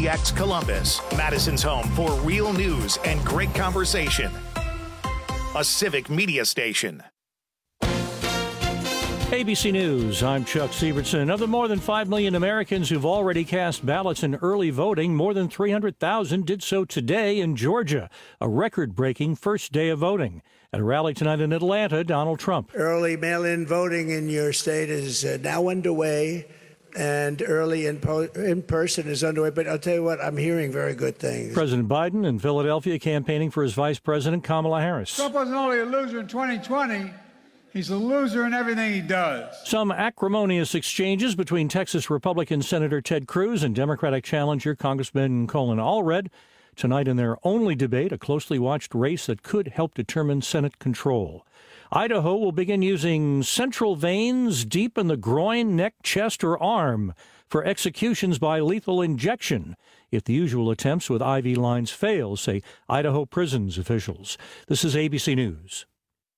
KPTX Columbus, Madison's home for real news and great conversation. A civic media station. ABC News, I'm Chuck Sievertson. Of the more than 5 million Americans who've already cast ballots in early voting, more than 300,000 did so today in Georgia, a record-breaking first day of voting. At a rally tonight in Atlanta, Donald Trump. Early mail-in voting in your state is now underway, and early in-person is underway. But I'll tell you what, I'm hearing very good things. President Biden in Philadelphia campaigning for his vice president, Kamala Harris. Trump wasn't only a loser in 2020, he's a loser in everything he does. Some acrimonious exchanges between Texas Republican Senator Ted Cruz and Democratic challenger Congressman Colin Allred. Tonight in their only debate, a closely watched race that could help determine Senate control. Idaho will begin using central veins deep in the groin, neck, chest, or arm for executions by lethal injection if the usual attempts with IV lines fail, say Idaho prisons officials. This is ABC News.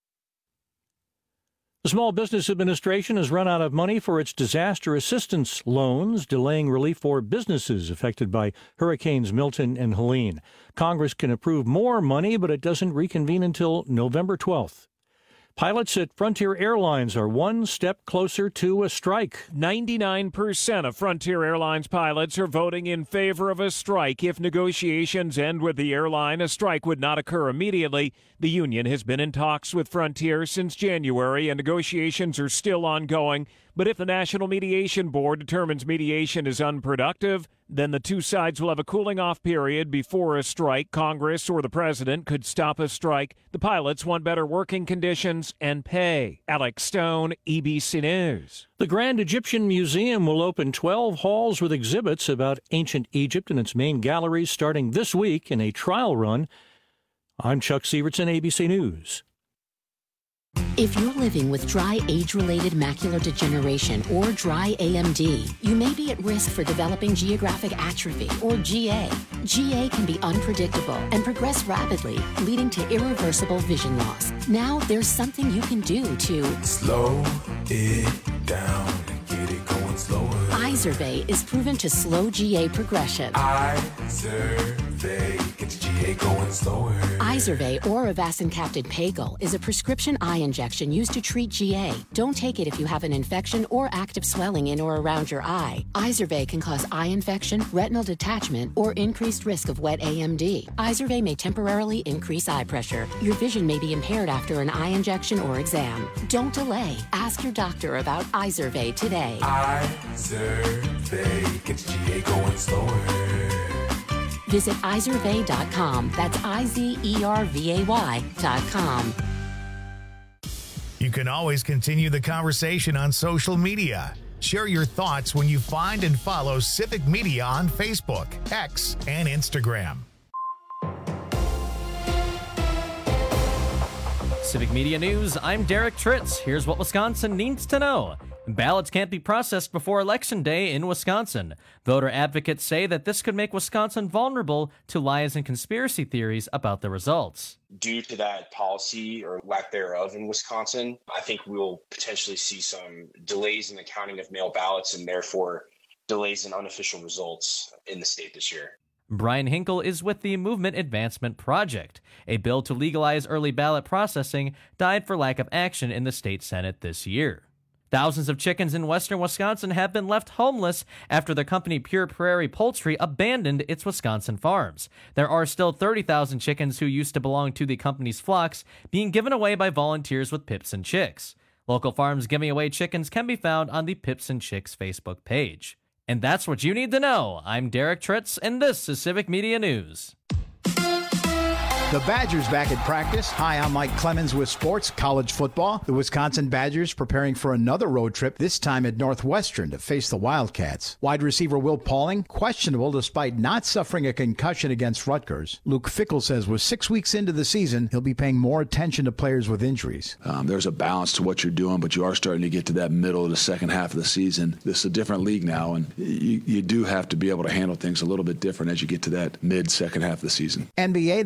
The Small Business Administration has run out of money for its disaster assistance loans, delaying relief for businesses affected by Hurricanes Milton and Helene. Congress can approve more money, but it doesn't reconvene until November 12th. Pilots at Frontier Airlines are one step closer to a strike. 99% of Frontier Airlines pilots are voting in favor of a strike. If negotiations end with the airline, a strike would not occur immediately. The union has been in talks with Frontier since January, and negotiations are still ongoing. But if the National Mediation Board determines mediation is unproductive, then the two sides will have a cooling-off period before a strike. Congress or the president could stop a strike. The pilots want better working conditions and pay. Alex Stone, ABC News. The Grand Egyptian Museum will open 12 halls with exhibits about ancient Egypt in its main galleries starting this week in a trial run. I'm Chuck Sievertson, ABC News. If you're living with dry age-related macular degeneration or dry AMD, you may be at risk for developing geographic atrophy or GA. GA can be unpredictable and progress rapidly, leading to irreversible vision loss. Now there's something you can do to slow it down and get it going slower. Izervay is proven to slow GA progression. Izervay gets GA going slower. Izervay or avacincaptad pagel is a prescription eye injection used to treat GA. Don't take it if you have an infection or active swelling in or around your eye. Izervay can cause eye infection, retinal detachment, or increased risk of wet AMD. Izervay may temporarily increase eye pressure. Your vision may be impaired after an eye injection or exam. Don't delay. Ask your doctor about Izervay today. Izervay gets GA going slower. Visit Izervay.com. That's IZERVAY.com. You can always continue the conversation on social media. Share your thoughts when you find and follow Civic Media on Facebook, X, and Instagram. Civic Media News, I'm Derek Tritz. Here's what Wisconsin needs to know. Ballots can't be processed before Election Day in Wisconsin. Voter advocates say that this could make Wisconsin vulnerable to lies and conspiracy theories about the results. Due to that policy or lack thereof in Wisconsin, I think we'll potentially see some delays in the counting of mail ballots and therefore delays in unofficial results in the state this year. Brian Hinkle is with the Movement Advancement Project. A bill to legalize early ballot processing died for lack of action in the state Senate this year. Thousands of chickens in western Wisconsin have been left homeless after the company Pure Prairie Poultry abandoned its Wisconsin farms. There are still 30,000 chickens who used to belong to the company's flocks being given away by volunteers with Pips and Chicks. Local farms giving away chickens can be found on the Pips and Chicks Facebook page. And that's what you need to know. I'm Derek Tritz, and this is Civic Media News. The Badgers back at practice. Hi, I'm Mike Clemens with sports, college football. The Wisconsin Badgers preparing for another road trip, this time at Northwestern to face the Wildcats. Wide receiver Will Pauling, questionable despite not suffering a concussion against Rutgers. Luke Fickell says with 6 weeks into the season, he'll be paying more attention to players with injuries. There's a balance to what you're doing, but you are starting to get to that middle of the second half of the season. This is a different league now, and you do have to be able to handle things a little bit different as you get to that mid-second half of the season. NBA, the Bucks got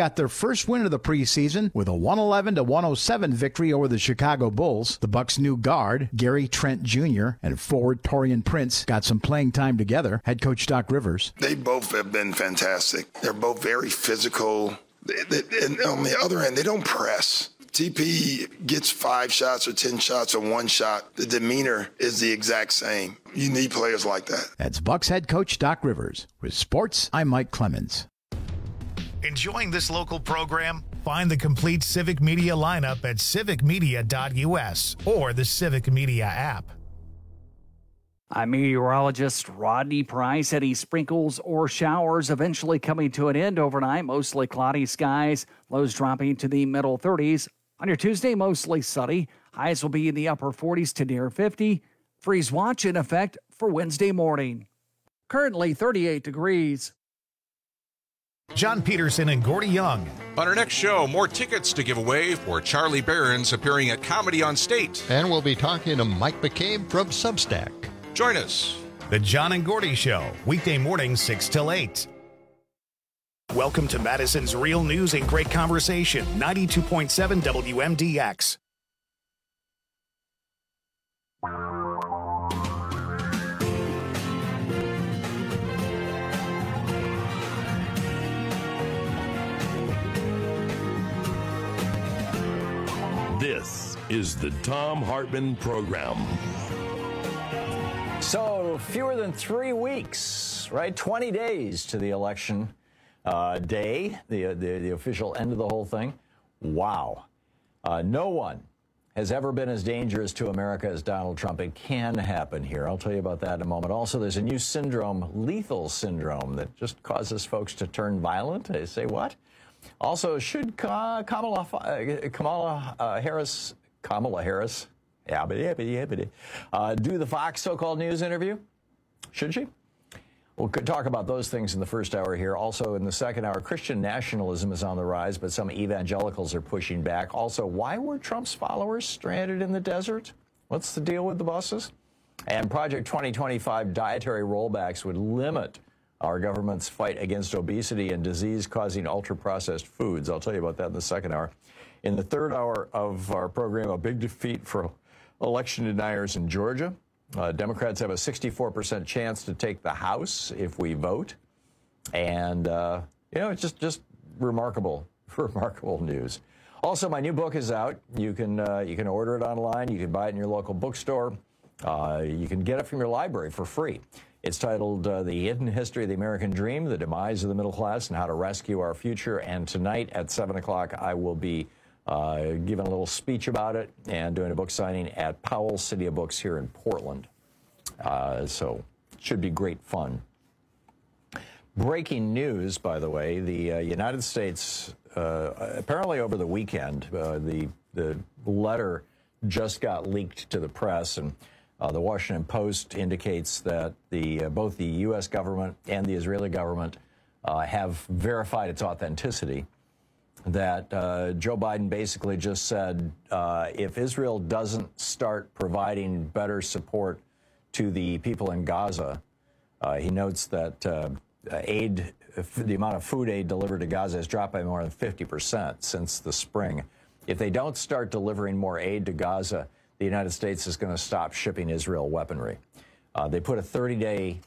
got their first win of the preseason with a 111-107 victory over the Chicago Bulls. The Bucks' new guard, Gary Trent Jr., and forward Taurean Prince got some playing time together. Head coach Doc Rivers. They both have been fantastic. They're both very physical. And on the other end, they don't press. TP gets 5 shots or 10 shots or 1 shot. The demeanor is the exact same. You need players like that. That's Bucks head coach Doc Rivers. With sports, I'm Mike Clemens. Enjoying this local program? Find the complete Civic Media lineup at civicmedia.us or the Civic Media app. I'm meteorologist Rodney Price. Any sprinkles or showers eventually coming to an end overnight. Mostly cloudy skies. Lows dropping to the middle 30s. On your Tuesday, mostly sunny. Highs will be in the upper 40s to near 50. Freeze watch in effect for Wednesday morning. Currently 38 degrees. John Peterson and Gordy Young. On our next show, more tickets to give away for Charlie Barron's appearing at Comedy on State. And we'll be talking to Mike McCabe from Substack. Join us. The John and Gordy Show, weekday mornings 6 till 8. Welcome to Madison's Real News and Great Conversation, 92.7 WMDX. This is the Thom Hartmann Program. So, fewer than 3 weeks, right? 20 days to the election day, the official end of the whole thing. Wow. No one has ever been as dangerous to America as Donald Trump. It can happen here. I'll tell you about that in a moment. Also, there's a new syndrome, lethal syndrome, that just causes folks to turn violent. They say, what? Also, should Kamala Harris, do the Fox so-called news interview? Should she? We'll talk about those things in the first hour here. Also, in the second hour, Christian nationalism is on the rise, but some evangelicals are pushing back. Also, why were Trump's followers stranded in the desert? What's the deal with the buses? And Project 2025 dietary rollbacks would limit our government's fight against obesity and disease-causing ultra-processed foods. I'll tell you about that in the second hour. In the third hour of our program, a big defeat for election deniers in Georgia. Democrats have a 64% chance to take the House if we vote. And, it's just remarkable news. Also, my new book is out. You can order it online. You can buy it in your local bookstore. You can get it from your library for free. It's titled The Hidden History of the American Dream, The Demise of the Middle Class, and How to Rescue Our Future. And tonight at 7 o'clock, I will be giving a little speech about it and doing a book signing at Powell City of Books here in Portland. So it should be great fun. Breaking news, by the way, the United States, apparently over the weekend, the letter just got leaked to the press, and the Washington Post indicates that both the U.S. government and the Israeli government have verified its authenticity. That Joe Biden basically just said, if Israel doesn't start providing better support to the people in Gaza, he notes that the amount of food aid delivered to Gaza has dropped by more than 50% since the spring. If they don't start delivering more aid to Gaza, the United States is going to stop shipping Israel weaponry. They put a 30-day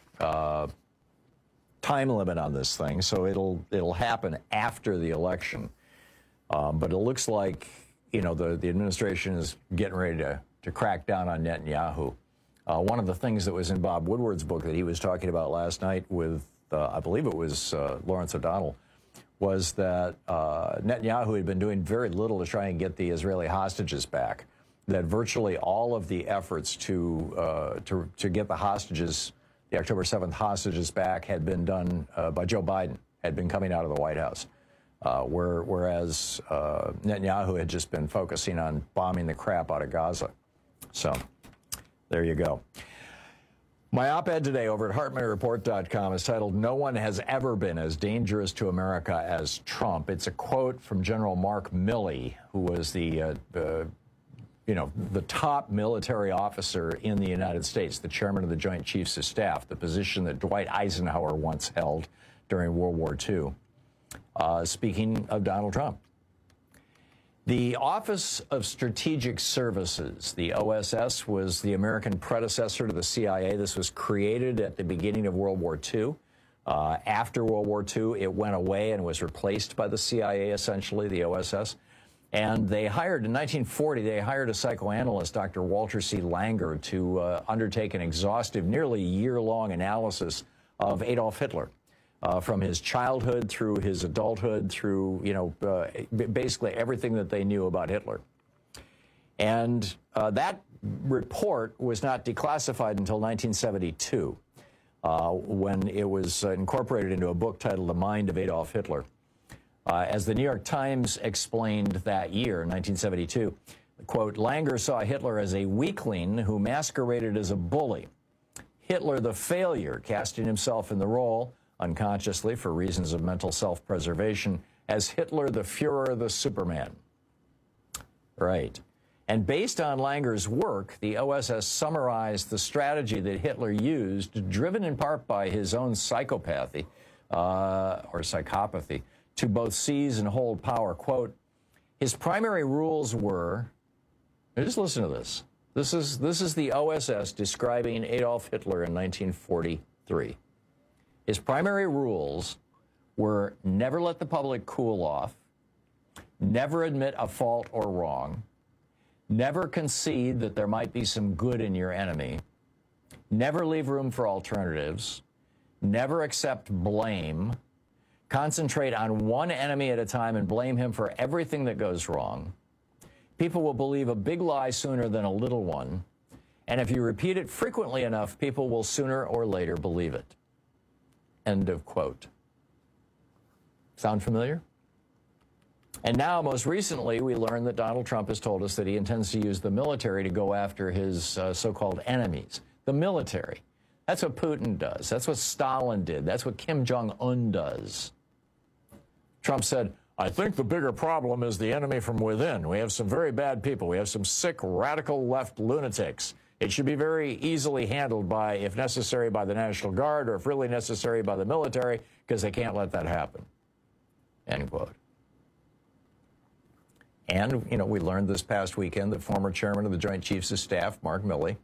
time limit on this thing, so it'll happen after the election. But it looks like, the administration is getting ready to crack down on Netanyahu. One of the things that was in Bob Woodward's book that he was talking about last night with, I believe it was Lawrence O'Donnell, was that Netanyahu had been doing very little to try and get the Israeli hostages back. That virtually all of the efforts to get the hostages, the October 7th hostages back, had been done by Joe Biden, had been coming out of the White House, whereas Netanyahu had just been focusing on bombing the crap out of Gaza. So there you go. My op-ed today over at HartmannReport.com is titled, "No one has ever been as dangerous to America as Trump." It's a quote from General Mark Milley, who was the top military officer in the United States, the chairman of the Joint Chiefs of Staff, the position that Dwight Eisenhower once held during World War II. Speaking of Donald Trump. The Office of Strategic Services, the OSS, was the American predecessor to the CIA. This was created at the beginning of World War II. After World War II, it went away and was replaced by the CIA, essentially, the OSS. And they hired, in 1940, they hired a psychoanalyst, Dr. Walter C. Langer, to undertake an exhaustive, nearly year-long analysis of Adolf Hitler. From his childhood through his adulthood, through, basically everything that they knew about Hitler. And that report was not declassified until 1972, when it was incorporated into a book titled The Mind of Adolf Hitler. As the New York Times explained that year, 1972, quote, Langer saw Hitler as a weakling who masqueraded as a bully. Hitler the failure, casting himself in the role, unconsciously for reasons of mental self-preservation, as Hitler the Führer the Superman. Right. And based on Langer's work, the OSS summarized the strategy that Hitler used, driven in part by his own psychopathy, or psychopathy, to both seize and hold power. Quote, his primary rules were, just listen to this. This is the OSS describing Adolf Hitler in 1943. His primary rules were never let the public cool off, never admit a fault or wrong, never concede that there might be some good in your enemy, never leave room for alternatives, never accept blame, concentrate on one enemy at a time and blame him for everything that goes wrong. People will believe a big lie sooner than a little one, and if you repeat it frequently enough, people will sooner or later believe it. End of quote. Sound familiar? And now, most recently, we learned that Donald Trump has told us that he intends to use the military to go after his so-called enemies. The military. That's what Putin does. That's what Stalin did. That's what Kim Jong-un does. Trump said, I think the bigger problem is the enemy from within. We have some very bad people. We have some sick, radical left lunatics. It should be very easily handled by, if necessary, by the National Guard, or if really necessary, by the military, because they can't let that happen. End quote. And, we learned this past weekend that former chairman of the Joint Chiefs of Staff, Mark Milley,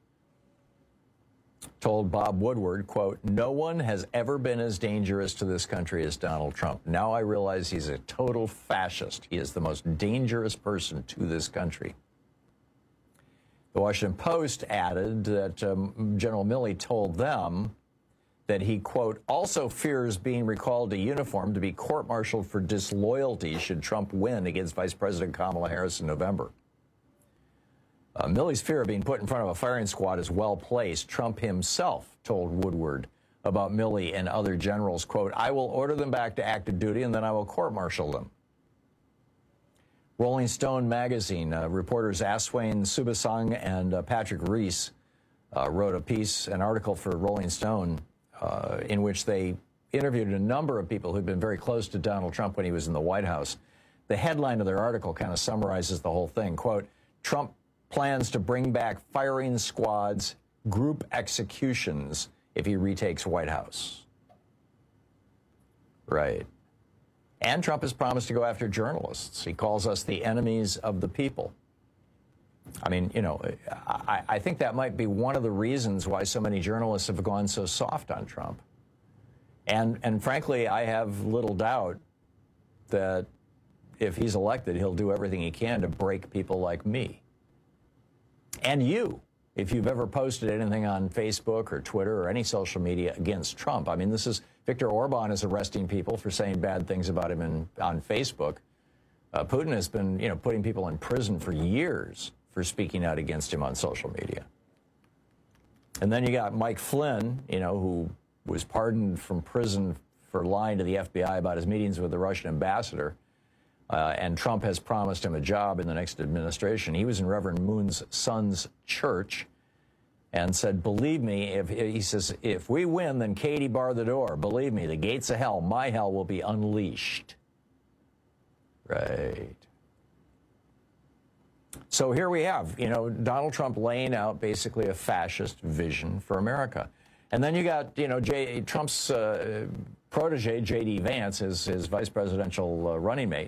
told Bob Woodward, quote, no one has ever been as dangerous to this country as Donald Trump. Now I realize he's a total fascist. He is the most dangerous person to this country. The Washington Post added that General Milley told them that he, quote, also fears being recalled to uniform to be court-martialed for disloyalty should Trump win against Vice President Kamala Harris in November. Milley's fear of being put in front of a firing squad is well placed. Trump himself told Woodward about Milley and other generals, quote, I will order them back to active duty and then I will court-martial them. Rolling Stone magazine, reporters Aswin Subasang and Patrick Reese wrote a piece, an article for Rolling Stone, in which they interviewed a number of people who'd been very close to Donald Trump when he was in the White House. The headline of their article kind of summarizes the whole thing. Quote, Trump plans to bring back firing squads, group executions if he retakes White House. Right. And Trump has promised to go after journalists. He calls us the enemies of the people. I mean, I think that might be one of the reasons why so many journalists have gone so soft on Trump. And frankly, I have little doubt that if he's elected, he'll do everything he can to break people like me. And you, if you've ever posted anything on Facebook or Twitter or any social media against Trump. I mean, this is Viktor Orban is arresting people for saying bad things about him on Facebook. Putin has been, putting people in prison for years for speaking out against him on social media. And then you got Mike Flynn, who was pardoned from prison for lying to the FBI about his meetings with the Russian ambassador. And Trump has promised him a job in the next administration. He was in Reverend Moon's son's church and said, believe me, if we win, then Katie bar the door. Believe me, the gates of hell, my hell, will be unleashed. Right. So here we have, Donald Trump laying out basically a fascist vision for America. And then you got, Trump's protege, J.D. Vance, his vice presidential running mate,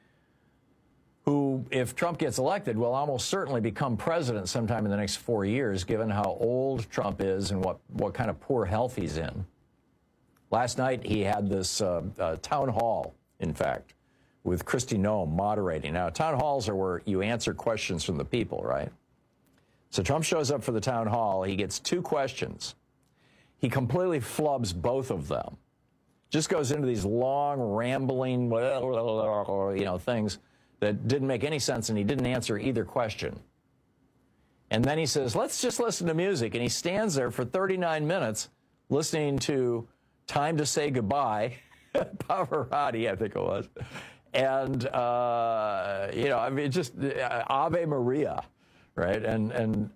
who, if Trump gets elected, will almost certainly become president sometime in the next 4 years, given how old Trump is and what kind of poor health he's in. Last night, he had this town hall, in fact, with Kristi Noem moderating. Now, town halls are where you answer questions from the people, right? So Trump shows up for the town hall. He gets 2 questions. He completely flubs both of them. Just goes into these long, rambling, things that didn't make any sense, and he didn't answer either question. And then he says, let's just listen to music. And he stands there for 39 minutes listening to Time to Say Goodbye, Pavarotti, I think it was. And, just Ave Maria, right? And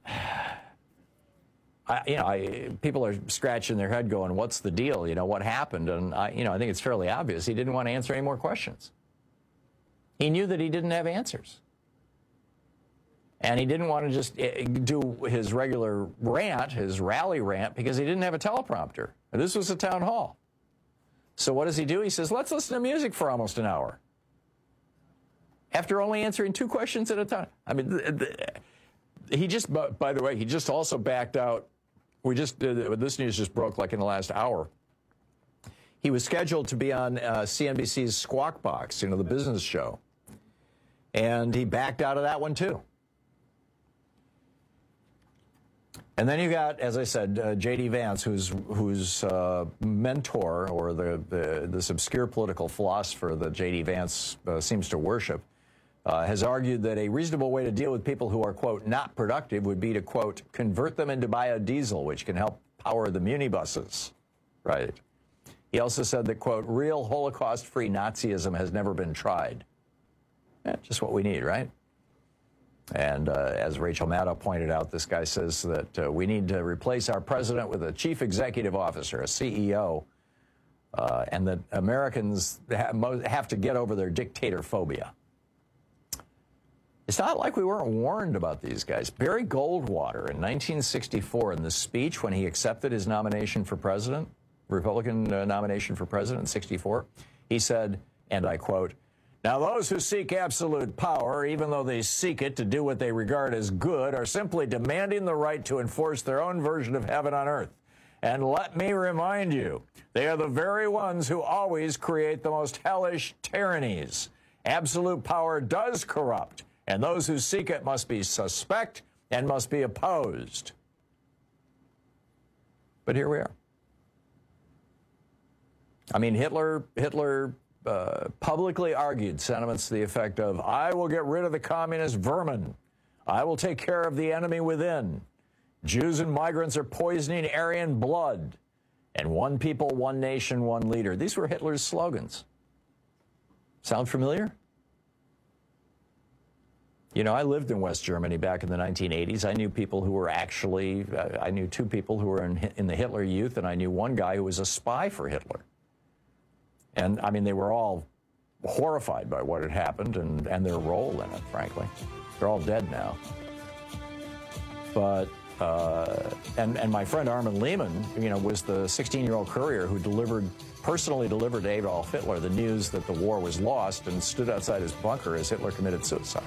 people are scratching their head going, what's the deal? What happened? And, I think it's fairly obvious. He didn't want to answer any more questions. He knew that he didn't have answers. And he didn't want to just do his regular rant, his rally rant, because he didn't have a teleprompter. And this was a town hall. So what does he do? He says, let's listen to music for almost an hour. After only answering 2 questions at a time. I mean, he just, by the way, he just also backed out. This news just broke like in the last hour. He was scheduled to be on CNBC's Squawk Box, the business show. And he backed out of that one, too. And then you got, as I said, J.D. Vance, whose mentor, or this obscure political philosopher that J.D. Vance seems to worship, has argued that a reasonable way to deal with people who are, quote, not productive would be to, quote, convert them into biodiesel, which can help power the muni-buses. Right. He also said that, quote, real Holocaust-free Nazism has never been tried. Yeah, just what we need, right? And as Rachel Maddow pointed out, this guy says that we need to replace our president with a chief executive officer, a CEO, and that Americans have to get over their dictator phobia. It's not like we weren't warned about these guys. Barry Goldwater in 1964, in the speech when he accepted his nomination for president, Republican nomination for president in 64, he said, and I quote, now those who seek absolute power, even though they seek it to do what they regard as good, are simply demanding the right to enforce their own version of heaven on earth. And let me remind you, they are the very ones who always create the most hellish tyrannies. Absolute power does corrupt, and those who seek it must be suspect and must be opposed. But here we are. I mean, Hitler publicly argued sentiments to the effect of, I will get rid of the communist vermin. I will take care of the enemy within. Jews and migrants are poisoning Aryan blood. And one people, one nation, one leader. These were Hitler's slogans. Sound familiar? I lived in West Germany back in the 1980s. I knew people who were actually, I knew 2 people who were in the Hitler Youth, and I knew one guy who was a spy for Hitler. And, I mean, they were all horrified by what had happened and their role in it, frankly. They're all dead now. But, and my friend Armin Lehman, was the 16-year-old courier who personally delivered to Adolf Hitler the news that the war was lost and stood outside his bunker as Hitler committed suicide.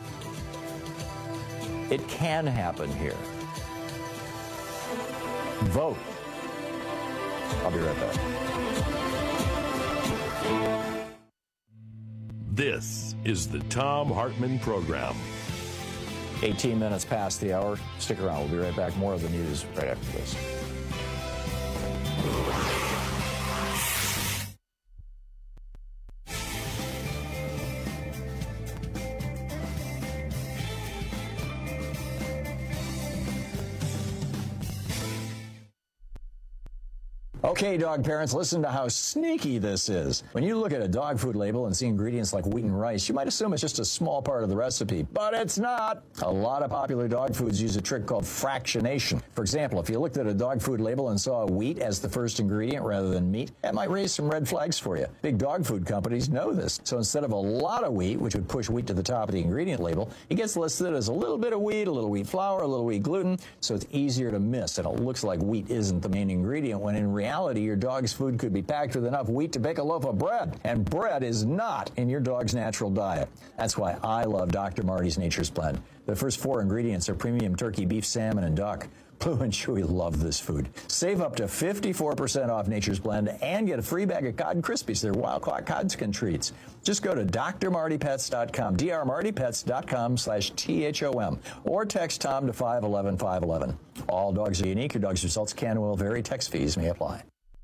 It can happen here. Vote. I'll be right back. This is the Thom Hartmann Program. 18 minutes past the hour. Stick around. We'll be right back. More of the news right after this. Okay, dog parents, listen to how sneaky this is. When you look at a dog food label and see ingredients like wheat and rice, you might assume it's just a small part of the recipe, but it's not. A lot of popular dog foods use a trick called fractionation. For example, if you looked at a dog food label and saw wheat as the first ingredient rather than meat, that might raise some red flags for you. Big dog food companies know this. So instead of a lot of wheat, which would push wheat to the top of the ingredient label, it gets listed as a little bit of wheat, a little wheat flour, a little wheat gluten, so it's easier to miss, and it looks like wheat isn't the main ingredient when in reality reality, your dog's food could be packed with enough wheat to bake a loaf of bread. And bread is not in your dog's natural diet. That's why I love Dr. Marty's Nature's Blend. The first 4 ingredients are premium turkey, beef, salmon, and duck. Blue and Chewy love this food. Save up to 54% off Nature's Blend and get a free bag of Cod Krispies. They're wild-caught Codskin treats. Just go to drmartypets.com, drmartypets.com/THOM, or text Tom to 511-511. All dogs are unique. Your dog's results can and will vary. Text fees may apply.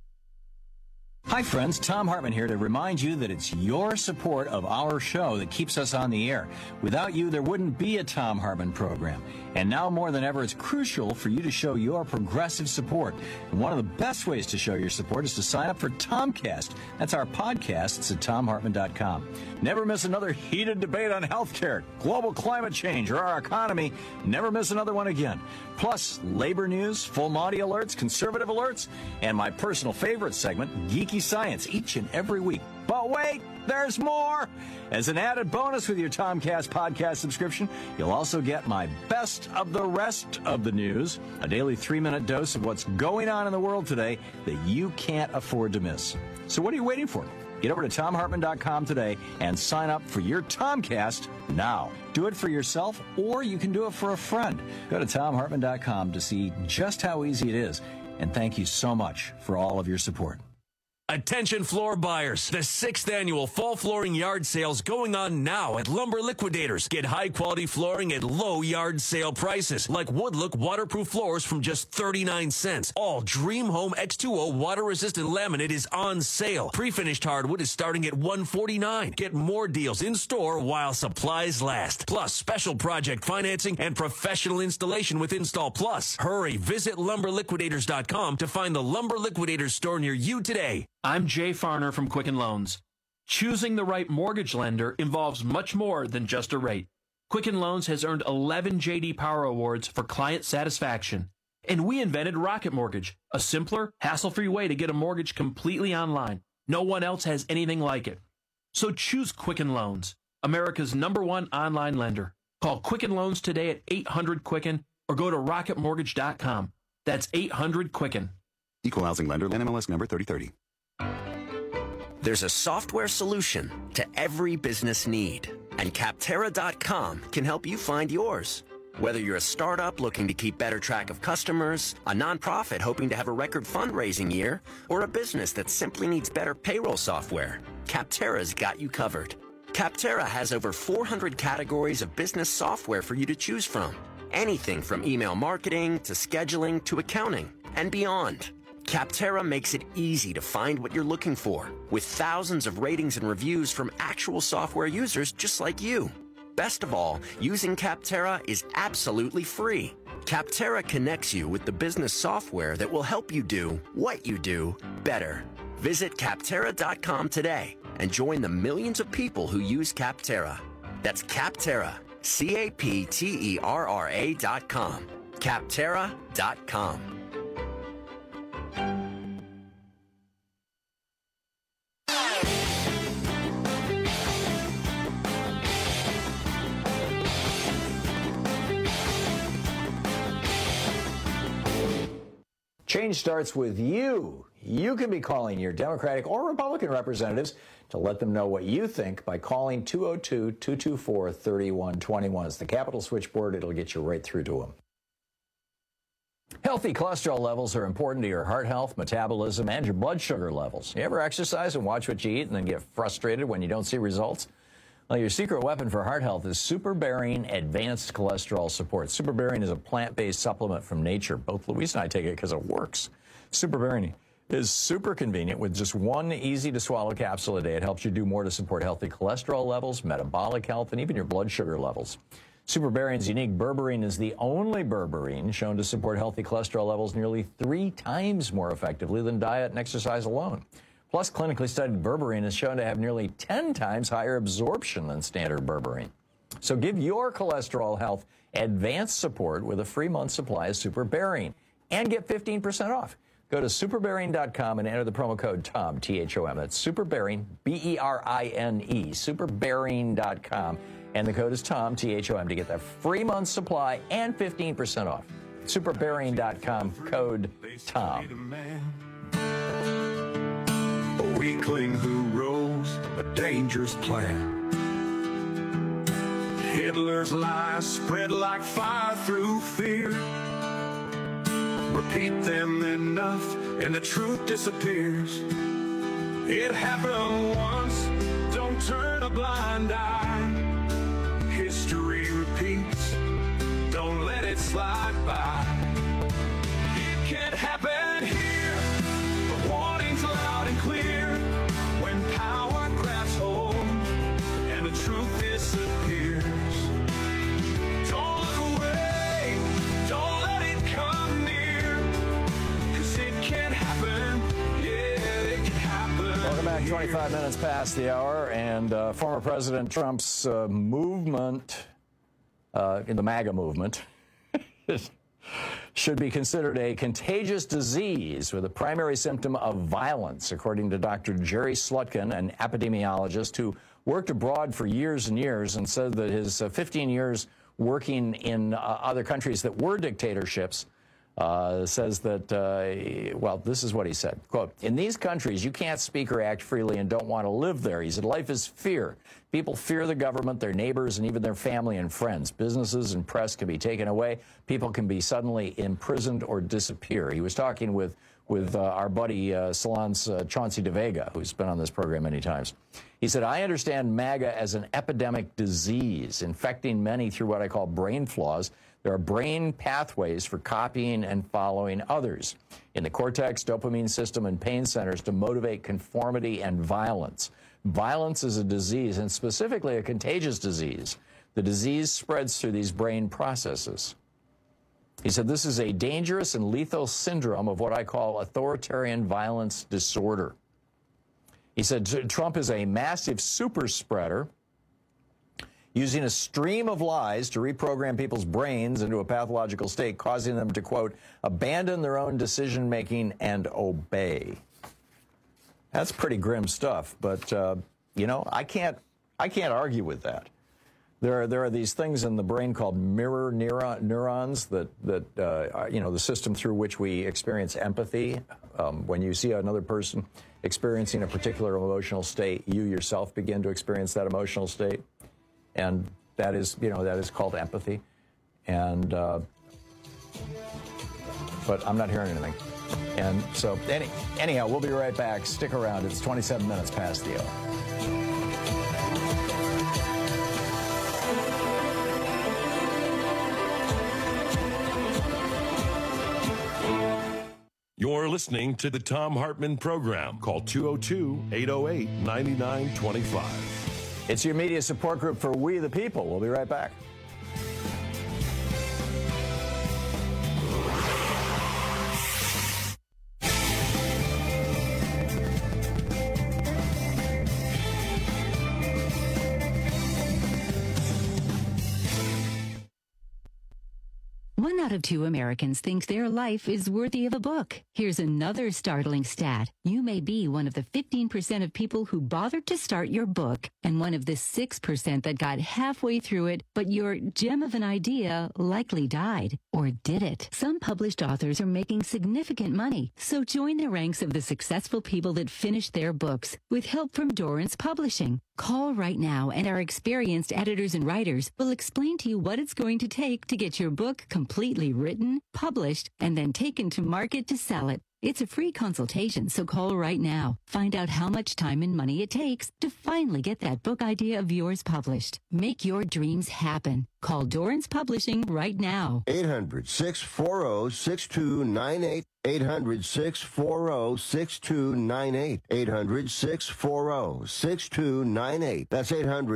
Hi, friends. Tom Hartman here to remind you that it's your support of our show that keeps us on the air. Without you, there wouldn't be a Tom Hartman program. And now more than ever, it's crucial for you to show your progressive support. And one of the best ways to show your support is to sign up for Tomcast. That's our podcast. It's at TomHartman.com. Never miss another heated debate on healthcare, global climate change, or our economy. Never miss another one again. Plus, labor news, full Monty alerts, conservative alerts, and my personal favorite segment, Geeky Science, each and every week. But wait, there's more! As an added bonus with your Tomcast podcast subscription, you'll also get my best of the rest of the news, a daily 3-minute dose of what's going on in the world today that you can't afford to miss. So what are you waiting for? Get over to TomHartman.com today and sign up for your Tomcast now. Do it for yourself, or you can do it for a friend. Go to TomHartman.com to see just how easy it is. And thank you so much for all of your support. Attention floor buyers. The 6th annual fall flooring yard sales going on now at Lumber Liquidators. Get high quality flooring at low yard sale prices, like Woodlook waterproof floors from just 39 cents. All Dream Home X2O water resistant laminate is on sale. Pre-finished hardwood is starting at $149. Get more deals in store while supplies last. Plus special project financing and professional installation with Install Plus. Hurry, visit lumberliquidators.com to find the Lumber Liquidators store near you today. I'm Jay Farner from Quicken Loans. Choosing the right mortgage lender involves much more than just a rate. Quicken Loans has earned 11 J.D. Power Awards for client satisfaction. And we invented Rocket Mortgage, a simpler, hassle-free way to get a mortgage completely online. No one else has anything like it. So choose Quicken Loans, America's #1 online lender. Call Quicken Loans today at 800-QUICKEN or go to rocketmortgage.com. That's 800-QUICKEN. Equal housing lender, NMLS number 3030. There's a software solution to every business need, and Capterra.com can help you find yours. Whether you're a startup looking to keep better track of customers, a nonprofit hoping to have a record fundraising year, or a business that simply needs better payroll software, Capterra's got you covered. Capterra has over 400 categories of business software for you to choose from. Anything from email marketing to scheduling to accounting and beyond. Capterra makes it easy to find what you're looking for, with thousands of ratings and reviews from actual software users just like you. Best of all, using Capterra is absolutely free. Capterra connects you with the business software that will help you do what you do better. Visit Capterra.com today and join the millions of people who use Capterra. That's Capterra, Capterra.com. Capterra.com. Change starts with you. You can be calling your Democratic or Republican representatives to let them know what you think by calling 202-224-3121. It's the Capitol switchboard. It'll get you right through to them. Healthy cholesterol levels are important to your heart health, metabolism, and your blood sugar levels. You ever exercise and watch what you eat and then get frustrated when you don't see results? Well, your secret weapon for heart health is SuperBaring Advanced Cholesterol Support. SuperBaring is a plant-based supplement from nature. Both Louise and I take it because it works. SuperBaring is super convenient with just one easy-to-swallow capsule a day. It helps you do more to support healthy cholesterol levels, metabolic health, and even your blood sugar levels. SuperBaring's unique berberine is the only berberine shown to support healthy cholesterol levels nearly 3 times more effectively than diet and exercise alone. Plus, clinically studied berberine is shown to have nearly 10 times higher absorption than standard berberine. So give your cholesterol health advanced support with a free month supply of SuperBaring and get 15% off. Go to superbearing.com and enter the promo code TOM, T-H-O-M. That's SuperBaring, B-E-R-I-N-E, superbearing.com. And the code is TOM, T-H-O-M, to get that free month supply and 15% off. superbearing.com, code TOM. A weakling who rose a dangerous plan. Hitler's lies spread like fire through fear. Repeat them enough and the truth disappears. It happened once, don't turn a blind eye. History repeats, don't let it slide by. It can't happen here, the warning's loud and clear. When power grabs hold and the truth disappears. Don't look away, don't let it come near, 'cause it can't happen, yeah, it can happen. Welcome back, 25 minutes past the hour, and former President Trump's movement, in the MAGA movement, should be considered a contagious disease with a primary symptom of violence, according to Dr. Jerry Slutkin, an epidemiologist who worked abroad for years and years and said that his 15 years working in other countries that were dictatorships says that, well, this is what he said, quote, "In these countries, you can't speak or act freely and don't want to live there." He said, "Life is fear. People fear the government, their neighbors, and even their family and friends. Businesses and press can be taken away. People can be suddenly imprisoned or disappear." He was talking with our buddy Salon's Chauncey DeVega, who's been on this program many times. He said, "I understand MAGA as an epidemic disease, infecting many through what I call brain flaws. There are brain pathways for copying and following others in the cortex, dopamine system, and pain centers to motivate conformity and violence. Violence is a disease, and specifically a contagious disease. The disease spreads through these brain processes." He said, "This is a dangerous and lethal syndrome of what I call authoritarian violence disorder." He said, "Trump is a massive super spreader, using a stream of lies to reprogram people's brains into a pathological state, causing them to, quote, abandon their own decision-making and obey." That's pretty grim stuff, but, you know, I can't argue with that. There are these things in the brain called mirror neurons that you know, the system through which we experience empathy. When you see another person experiencing a particular emotional state, you yourself begin to experience that emotional state. And that is, you know, that is called empathy. And, but I'm not hearing anything. And so, anyhow, we'll be right back. Stick around. It's 27 minutes past the hour. You're listening to the Thom Hartmann Program. Call 202-808-9925. It's your media support group for We the People. We'll be right back. One out of 2 Americans thinks their life is worthy of a book. Here's another startling stat. You may be one of the 15% of people who bothered to start your book, and one of the 6% that got halfway through it, but your gem of an idea likely died. Or did it? Some published authors are making significant money, so join the ranks of the successful people that finished their books with help from Dorrance Publishing. Call right now, and our experienced editors and writers will explain to you what it's going to take to get your book completely written, published, and then taken to market to sell it. It's a free consultation, so call right now. Find out how much time and money it takes to finally get that book idea of yours published. Make your dreams happen. Call Dorrance Publishing right now. 800-640-6298. 800-640-6298. 800-640-6298. That's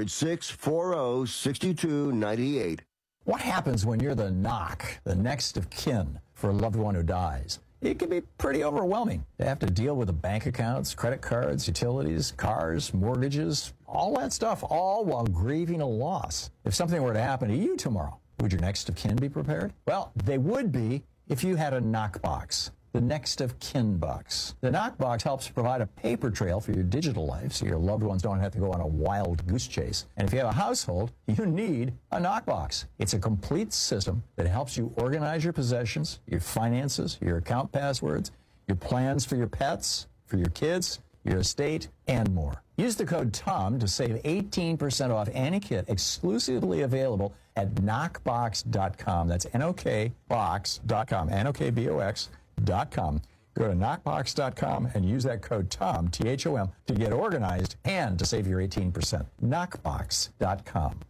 800-640-6298. What happens when you're the next of kin for a loved one who dies? It can be pretty overwhelming. They have to deal with the bank accounts, credit cards, utilities, cars, mortgages, all that stuff, all while grieving a loss. If something were to happen to you tomorrow, would your next of kin be prepared? Well, they would be if you had a knockbox. The next of kin box. The knockbox helps provide a paper trail for your digital life so your loved ones don't have to go on a wild goose chase. And if you have a household, you need a knockbox. It's a complete system that helps you organize your possessions, your finances, your account passwords, your plans for your pets, for your kids, your estate, and more. Use the code TOM to save 18% off any kit exclusively available at knockbox.com. That's NOKBox.com, NOKBOX.com. Go to knockbox.com and use that code TOM, T-H-O-M, to get organized and to save your 18%. Knockbox.com.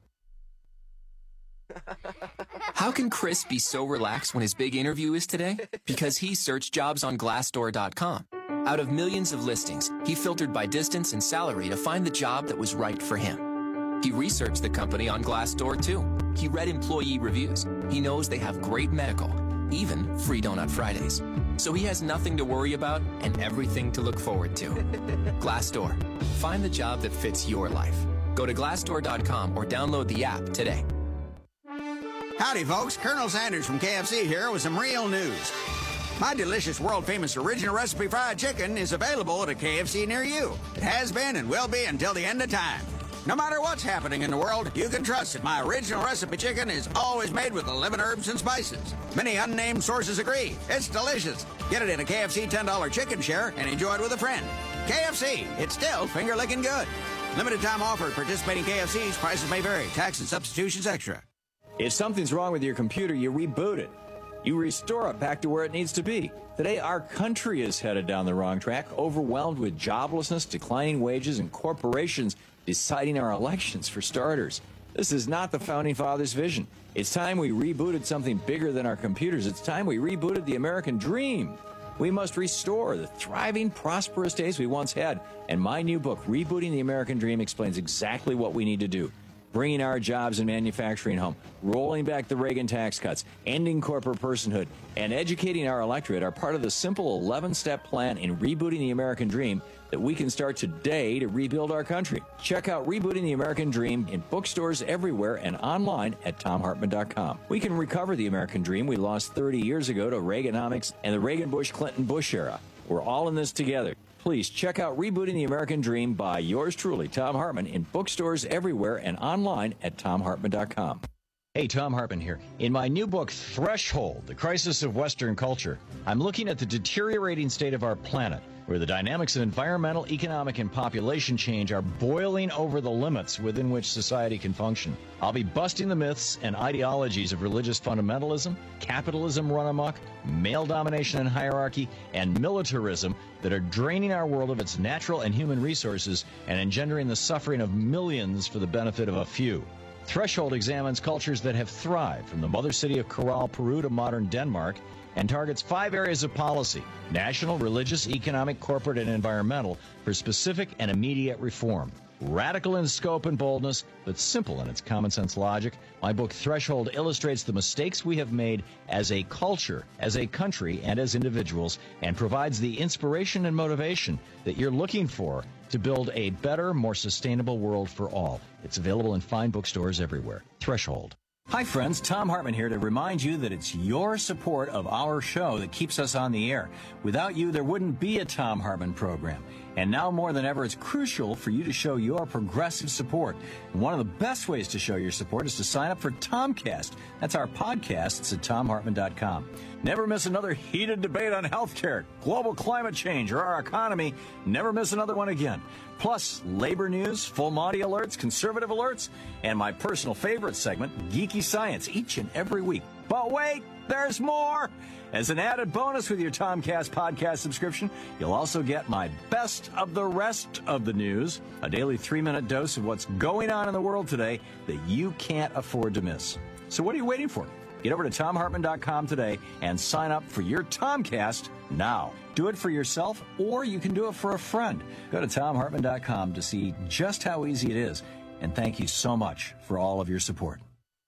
How can Chris be so relaxed when his big interview is today? Because he searched jobs on Glassdoor.com. Out of millions of listings, he filtered by distance and salary to find the job that was right for him. He researched the company on Glassdoor, too. He read employee reviews. He knows they have great medical, even free Donut Fridays. So he has nothing to worry about and everything to look forward to. Glassdoor. Find the job that fits your life. Go to Glassdoor.com or download the app today. Howdy, folks. Colonel Sanders from KFC here with some real news. My delicious, world-famous original recipe fried chicken is available at a KFC near you. It has been and will be until the end of time. No matter what's happening in the world, you can trust that my original recipe chicken is always made with 11 herbs and spices. Many unnamed sources agree. It's delicious. Get it in a KFC $10 chicken share and enjoy it with a friend. KFC, it's still finger-licking good. Limited time offer at participating KFCs. Prices may vary. Tax and substitutions extra. If something's wrong with your computer, you reboot it. You restore it back to where it needs to be. Today, our country is headed down the wrong track, overwhelmed with joblessness, declining wages, and corporations deciding our elections for starters. This is not the Founding Fathers' vision. It's time we rebooted something bigger than our computers. It's time we rebooted the American dream. We must restore the thriving, prosperous days we once had. And my new book, Rebooting the American Dream, explains exactly what we need to do. Bringing our jobs and manufacturing home, rolling back the Reagan tax cuts, ending corporate personhood, and educating our electorate are part of the simple 11-step plan in rebooting the American dream that we can start today to rebuild our country. Check out Rebooting the American Dream in bookstores everywhere and online at TomHartman.com. We can recover the American dream we lost 30 years ago to Reaganomics and the Reagan-Bush-Clinton-Bush era. We're all in this together. Please check out Rebooting the American Dream by yours truly, Thom Hartmann, in bookstores everywhere and online at TomHartman.com. Hey, Thom Hartmann here. In my new book, Threshold, The Crisis of Western Culture, I'm looking at the deteriorating state of our planet, where the dynamics of environmental, economic, and population change are boiling over the limits within which society can function. I'll be busting the myths and ideologies of religious fundamentalism, capitalism run amok, male domination and hierarchy, and militarism that are draining our world of its natural and human resources and engendering the suffering of millions for the benefit of a few. Threshold examines cultures that have thrived, from the mother city of Corral, Peru to modern Denmark, and targets 5 areas of policy: national, religious, economic, corporate, and environmental, for specific and immediate reform. Radical in scope and boldness, but simple in its common sense logic, my book Threshold illustrates the mistakes we have made as a culture, as a country, and as individuals, and provides the inspiration and motivation that you're looking for to build a better, more sustainable world for all. It's available in fine bookstores everywhere. Threshold. Hi, friends. Thom Hartmann here to remind you that it's your support of our show that keeps us on the air. Without you, there wouldn't be a Thom Hartmann program. And now more than ever, it's crucial for you to show your progressive support. And one of the best ways to show your support is to sign up for Tomcast. That's our podcast. It's at TomHartmann.com. Never miss another heated debate on healthcare, global climate change, or our economy. Never miss another one again. Plus, labor news, full Monty alerts, conservative alerts, and my personal favorite segment, Geeky Science, each and every week. But wait, there's more! As an added bonus with your Tomcast podcast subscription, you'll also get my best of the rest of the news, a daily 3-minute dose of what's going on in the world today that you can't afford to miss. So what are you waiting for? Get over to TomHartmann.com today and sign up for your Tomcast now. Do it for yourself, or you can do it for a friend. Go to TomHartmann.com to see just how easy it is. And thank you so much for all of your support.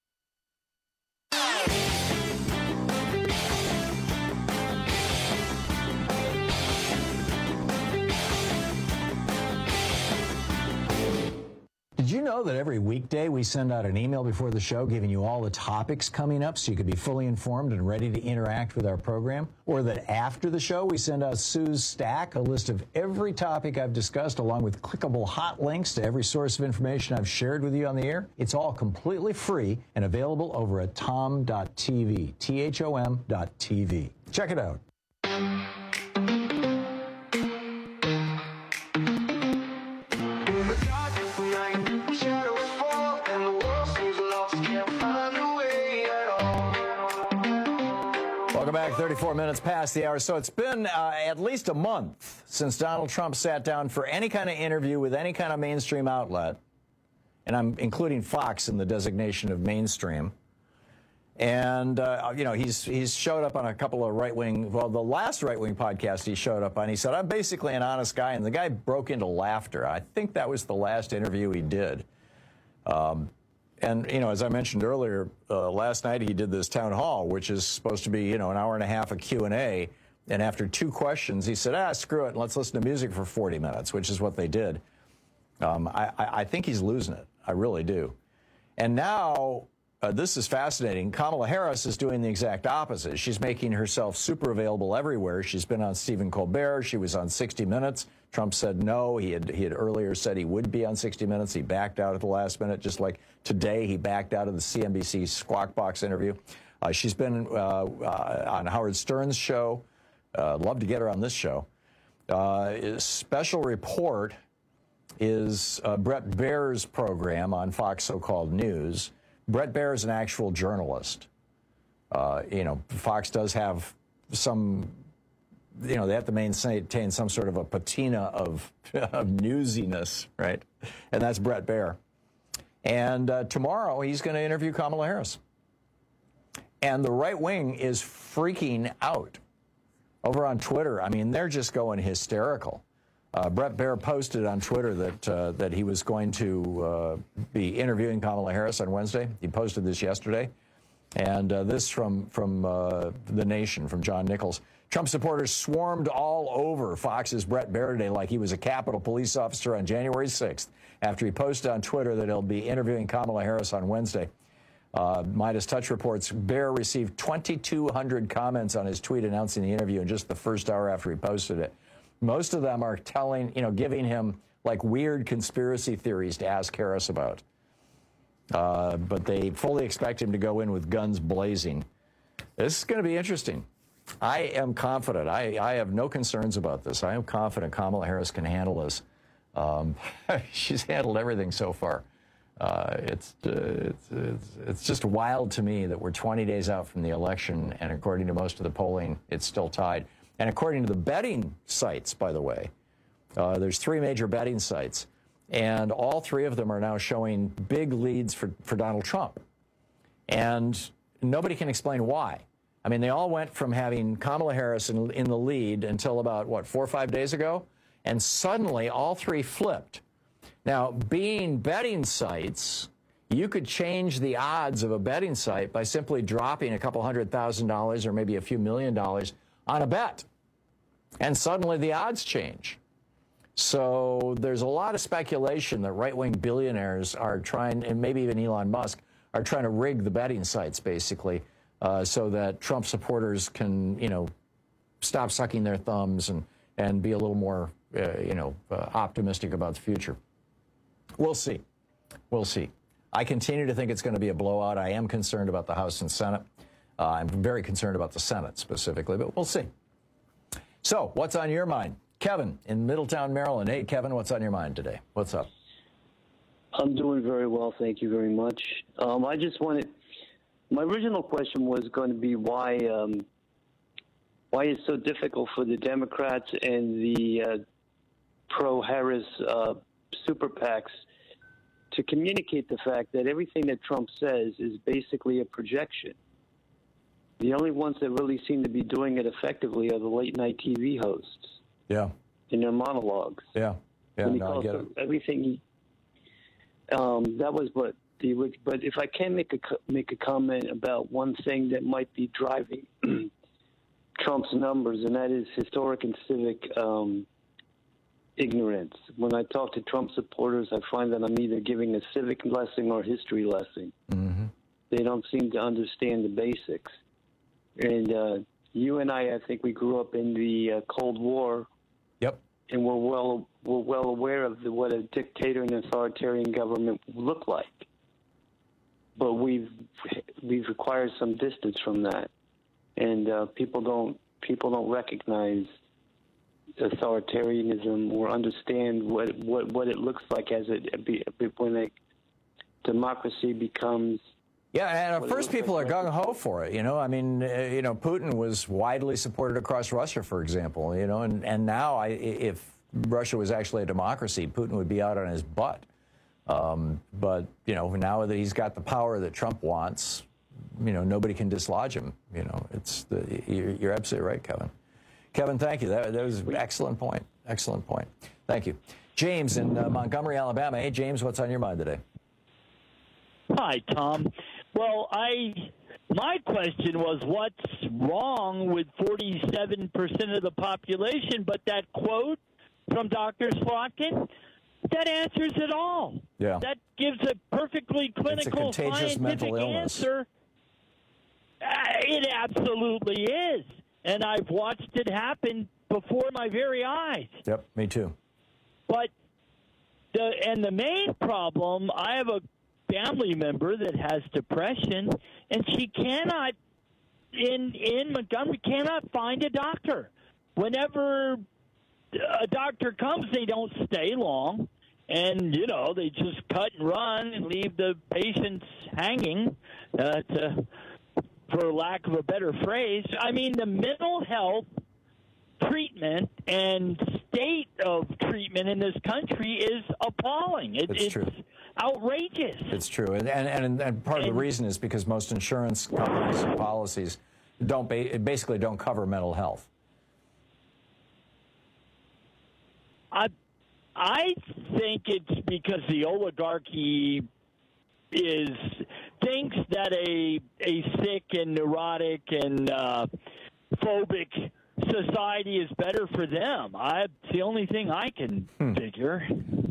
Did you know that every weekday we send out an email before the show giving you all the topics coming up so you can be fully informed and ready to interact with our program? Or that after the show we send out Sue's Stack, a list of every topic I've discussed along with clickable hot links to every source of information I've shared with you on the air? It's all completely free and available over at tom.tv, THOM.tv. Check it out. 34 minutes past the hour. So it's been at least a month since Donald Trump sat down for any kind of interview with any kind of mainstream outlet. And I'm including Fox in the designation of mainstream. And, he's showed up on a couple of right-wing, well, the last right-wing podcast he showed up on, he said, I'm basically an honest guy. And the guy broke into laughter. I think that was the last interview he did. And, as I mentioned earlier, last night he did this town hall, which is supposed to be, an hour and a half of Q&A. And after 2 questions, he said, screw it, and let's listen to music for 40 minutes, which is what they did. I think he's losing it. I really do. And now, this is fascinating. Kamala Harris is doing the exact opposite. She's making herself super available everywhere. She's been on Stephen Colbert. She was on 60 Minutes. Trump said no. He had earlier said he would be on 60 Minutes. He backed out at the last minute, just like today he backed out of the CNBC Squawk Box interview. She's been on Howard Stern's show. Love to get her on this show. Special report is Bret Baier's program on Fox So-Called News. Bret Baier is an actual journalist. Fox does have some, they have to maintain some sort of a patina of newsiness, right? And that's Bret Baier. And tomorrow he's going to interview Kamala Harris. And the right wing is freaking out over on Twitter. I mean, they're just going hysterical. Bret Baier posted on Twitter that he was going to be interviewing Kamala Harris on Wednesday. He posted this yesterday. And this from The Nation, from John Nichols. Trump supporters swarmed all over Fox's Bret Baier today like he was a Capitol police officer on January 6th after he posted on Twitter that he'll be interviewing Kamala Harris on Wednesday. Midas Touch reports Baier received 2,200 comments on his tweet announcing the interview in just the first hour after he posted it. Most of them are giving him like weird conspiracy theories to ask Harris about. But they fully expect him to go in with guns blazing. This is going to be interesting. I am confident. I have no concerns about this. I am confident Kamala Harris can handle this. She's handled everything so far. It's just wild to me that we're 20 days out from the election, and according to most of the polling, it's still tied. And according to the betting sites, by the way, there's 3 major betting sites, and all 3 of them are now showing big leads for Donald Trump. And nobody can explain why. I mean, they all went from having Kamala Harris in the lead until about, 4 or 5 days ago? And suddenly, all 3 flipped. Now, being betting sites, you could change the odds of a betting site by simply dropping a couple $100,000 or maybe a few $1 million on a bet. And suddenly the odds change. So there's a lot of speculation that right-wing billionaires are trying, and maybe even Elon Musk, are trying to rig the betting sites, basically, so that Trump supporters can, stop sucking their thumbs and be a little more, optimistic about the future. We'll see. We'll see. I continue to think it's going to be a blowout. I am concerned about the House and Senate. I'm very concerned about the Senate specifically, but we'll see. So, what's on your mind? Kevin in Middletown, Maryland. Hey, Kevin, what's on your mind today? What's up? I'm doing very well, thank you very much. I just wanted, my original question was going to be why it's so difficult for the Democrats and the pro-Harris super PACs to communicate the fact that everything that Trump says is basically a projection. The only ones that really seem to be doing it effectively are the late-night TV hosts. Yeah. In their monologues. Yeah. Yeah, no, I get it. Everything. That was what the. But if I can make a comment about one thing that might be driving Trump's numbers, and that is historic and civic ignorance. When I talk to Trump supporters, I find that I'm either giving a civic lesson or a history lesson. Mm-hmm. They don't seem to understand the basics. And you and I think we grew up in the Cold War. Yep. And we're well aware of what a dictator and authoritarian government look like. But we've acquired some distance from that, and people don't recognize authoritarianism or understand what it looks like when a democracy becomes Yeah, and at first people are gung-ho for it, I mean, Putin was widely supported across Russia, for example, and now if Russia was actually a democracy, Putin would be out on his butt. But, now that he's got the power that Trump wants, nobody can dislodge him. You're absolutely right, Kevin. Kevin, thank you. That was an excellent point. Excellent point. Thank you. James in Montgomery, Alabama. Hey, James, what's on your mind today? Hi, Tom. Well, my question was, what's wrong with 47% of the population? But that quote from Dr. Slotkin, that answers it all. Yeah. That gives a perfectly clinical, scientific answer. It absolutely is. And I've watched it happen before my very eyes. Yep, me too. But the main problem, I have a family member that has depression, and she cannot, in Montgomery, cannot find a doctor. Whenever a doctor comes, they don't stay long, and, they just cut and run and leave the patients hanging, for lack of a better phrase. I mean, the mental health treatment and state of treatment in this country is appalling. It's true. Outrageous. It's true, and part of the reason is because most insurance companies and policies basically don't cover mental health. I think it's because the oligarchy thinks that a sick and neurotic and phobic society is better for them. It's the only thing I can figure.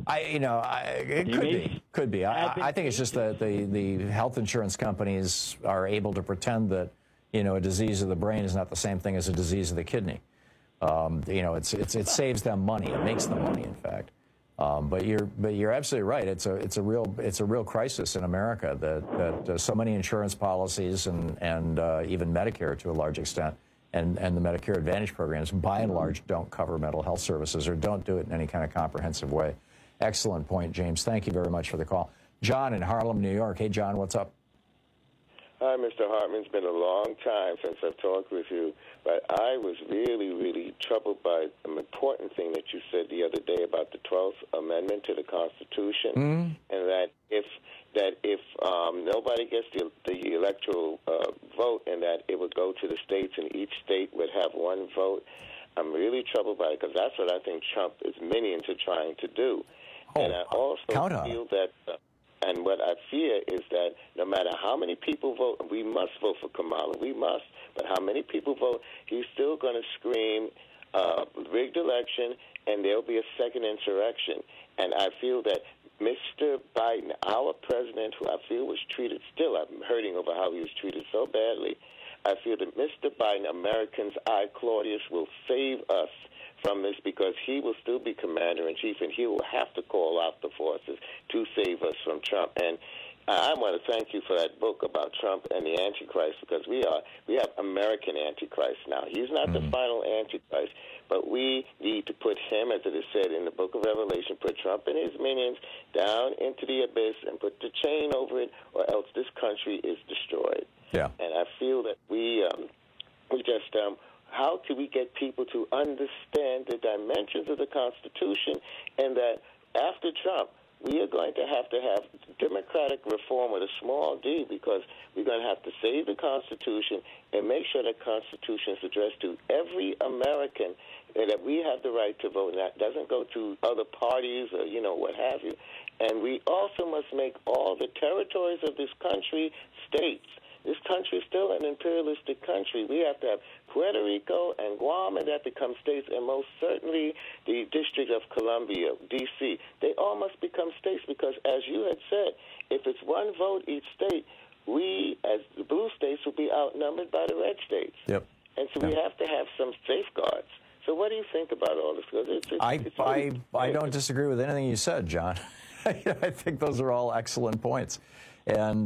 It could be. I think it's just that the health insurance companies are able to pretend that a disease of the brain is not the same thing as a disease of the kidney. It saves them money. It makes them money, in fact. But you're absolutely right. It's a real crisis in America that so many insurance policies and even Medicare to a large extent and the Medicare Advantage programs by and large don't cover mental health services or don't do it in any kind of comprehensive way. Excellent point, James. Thank you very much for the call. John in Harlem, New York. Hey, John, what's up? Hi, Mr. Hartman. It's been a long time since I've talked with you, but I was really, really troubled by an important thing that you said the other day about the 12th Amendment to the Constitution, and that if nobody gets the electoral vote and that it would go to the states and each state would have one vote, I'm really troubled by it because that's what I think Trump is minions are trying to do. And I also feel that... And what I fear is that no matter how many people vote, we must vote for Kamala, we must, but how many people vote, he's still going to scream rigged election, and there'll be a second insurrection. And I feel that Mr. Biden, our president, who I feel was treated, still I'm hurting over how he was treated so badly, I feel that Mr. Biden, Americans, Claudius, will save us from this because he will still be commander-in-chief and he will have to call out the forces to save us from Trump. And I want to thank you for that book about Trump and the Antichrist because we have American Antichrist now. He's not the final Antichrist, but we need to put him, as it is said in the book of Revelation, put Trump and his minions down into the abyss and put the chain over it, or else this country is destroyed. Yeah. And I feel that we just how can we get people to understand the dimensions of the Constitution and that after Trump, we are going to have democratic reform with a small d because we're going to have to save the Constitution and make sure the Constitution is addressed to every American and that we have the right to vote and that doesn't go to other parties or, what have you. And we also must make all the territories of this country states. This country is still an imperialistic country. We have to have Puerto Rico and Guam, and that become states, and most certainly the District of Columbia, D.C. They all must become states because, as you had said, if it's one vote each state, we, as the blue states, will be outnumbered by the red states. Yep. And so we have to have some safeguards. So what do you think about all this? Because I don't disagree with anything you said, John. I think those are all excellent points. And